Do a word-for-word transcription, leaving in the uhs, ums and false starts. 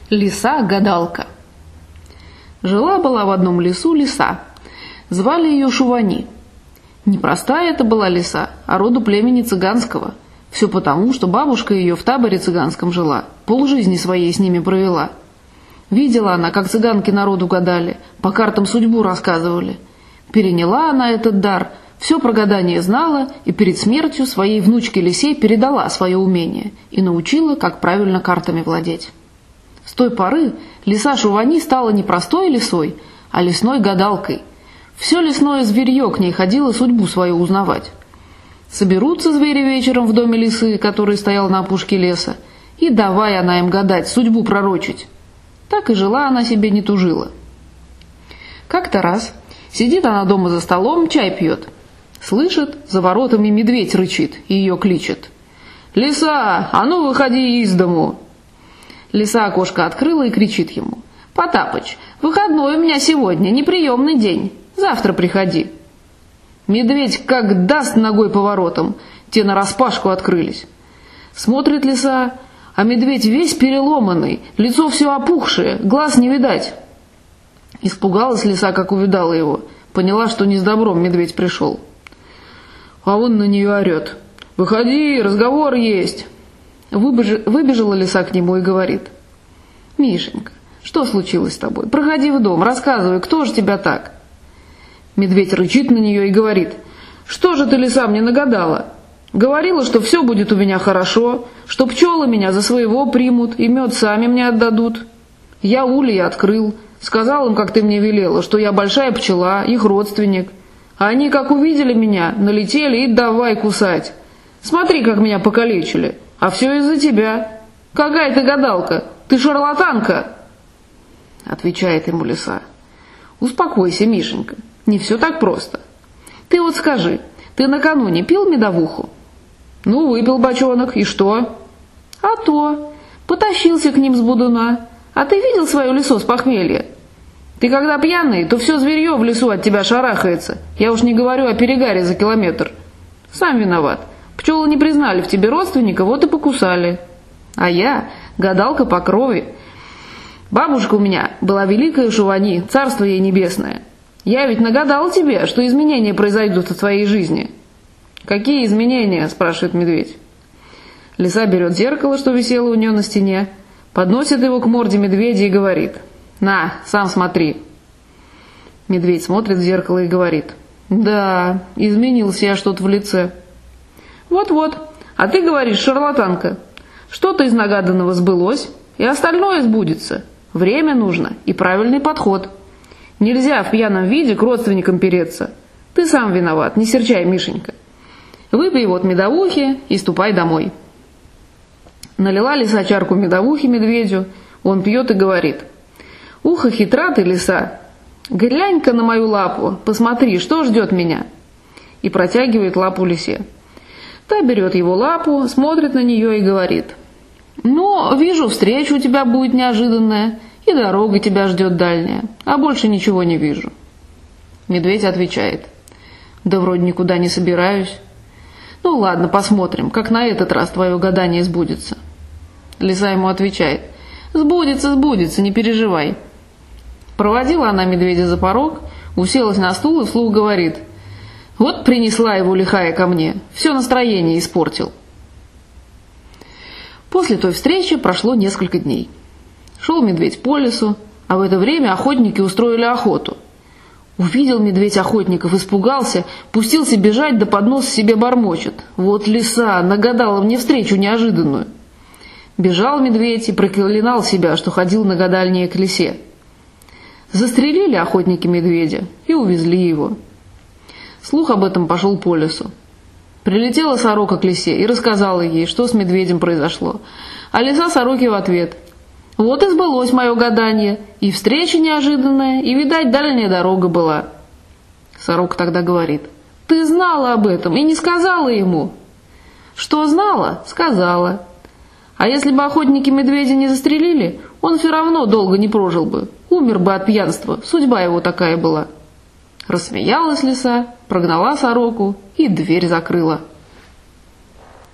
Лиса-гадалка. Жила-была в одном лесу лиса. Звали ее Шувани. Непростая это была лиса, а роду племени цыганского. Все потому, что бабушка ее в таборе цыганском жила, полжизни своей с ними провела. Видела она, как цыганки народу гадали, по картам судьбу рассказывали. Переняла она этот дар, все про гадание знала и перед смертью своей внучке лисе передала свое умение и научила, как правильно картами владеть. С той поры лиса Шувани стала не простой лисой, а лесной гадалкой. Все лесное зверье к ней ходило судьбу свою узнавать. Соберутся звери вечером в доме лисы, который стоял на опушке леса, и давай она им гадать, судьбу пророчить. Так и жила она себе, не тужила. Как-то раз сидит она дома за столом, чай пьет. Слышит, за воротами медведь рычит и ее кличет. «Лиса, а ну выходи из дому!» Лиса окошко открыла и кричит ему. «Потапыч, выходной у меня сегодня, неприемный день. Завтра приходи». Медведь как даст ногой по воротам, те нараспашку открылись. Смотрит лиса, а медведь весь переломанный, лицо все опухшее, глаз не видать. Испугалась лиса, как увидала его, поняла, что не с добром медведь пришел. А он на нее орет. «Выходи, разговор есть». Выбеж... Выбежала лиса к нему и говорит. «Мишенька, что случилось с тобой? Проходи в дом, рассказывай, кто же тебя так?» Медведь рычит на нее и говорит. «Что же ты, лиса, мне нагадала? Говорила, что все будет у меня хорошо, что пчелы меня за своего примут и мед сами мне отдадут. Я ульи открыл, сказал им, как ты мне велела, что я большая пчела, их родственник. А они, как увидели меня, налетели и давай кусать. Смотри, как меня покалечили. А все из-за тебя. Какая ты гадалка? Ты шарлатанка!» Отвечает ему лиса. «Успокойся, Мишенька, не все так просто. Ты вот скажи, ты накануне пил медовуху?» «Ну, выпил бочонок, и что?» «А то, потащился к ним с будуна. А ты видел свое лисо с похмелья? Ты когда пьяный, то все зверье в лесу от тебя шарахается. Я уж не говорю о перегаре за километр. Сам виноват. Пчелы не признали в тебе родственника, вот и покусали. А я гадалка по крови. Бабушка у меня была великая Шувани, царство ей небесное. Я ведь нагадал тебе, что изменения произойдут в твоей жизни». «Какие изменения?» – спрашивает медведь. Лиса берет зеркало, что висело у нее на стене, подносит его к морде медведя и говорит. «На, сам смотри». Медведь смотрит в зеркало и говорит. «Да, изменился я что-то в лице». «Вот-вот, а ты говоришь, шарлатанка. Что-то из нагаданного сбылось, и остальное сбудется. Время нужно и правильный подход. Нельзя в пьяном виде к родственникам переться. Ты сам виноват, не серчай, Мишенька. Выпей вот медовухи и ступай домой». Налила лиса чарку медовухи медведю, он пьет и говорит. «Ух, хитра ты, лиса! Глянь-ка на мою лапу, посмотри, что ждет меня!» И протягивает лапу лисе. Та берет его лапу, смотрит на нее и говорит. «Ну, вижу, встреча у тебя будет неожиданная, и дорога тебя ждет дальняя, а больше ничего не вижу». Медведь отвечает. «Да вроде никуда не собираюсь». «Ну ладно, посмотрим, как на этот раз твое гадание сбудется». Лиса ему отвечает. «Сбудется, сбудется, не переживай». Проводила она медведя за порог, уселась на стул и вслух говорит. «Вот принесла его лихая ко мне, все настроение испортил». После той встречи прошло несколько дней. Шел медведь по лесу, а в это время охотники устроили охоту. Увидел медведь охотников, испугался, пустился бежать, да под нос себе бормочет. «Вот лиса, нагадала мне встречу неожиданную». Бежал медведь и проклинал себя, что ходил нагадальнее к лисе. Застрелили охотники медведя и увезли его. Слух об этом пошел по лесу. Прилетела сорока к лисе и рассказала ей, что с медведем произошло. А лиса сороке в ответ. «Вот и сбылось мое гадание, и встреча неожиданная, и, видать, дальняя дорога была». Сорока тогда говорит. «Ты знала об этом и не сказала ему». «Что знала? Сказала. А если бы охотники медведя не застрелили, он все равно долго не прожил бы, умер бы от пьянства, судьба его такая была». Рассмеялась лиса, прогнала сороку и дверь закрыла.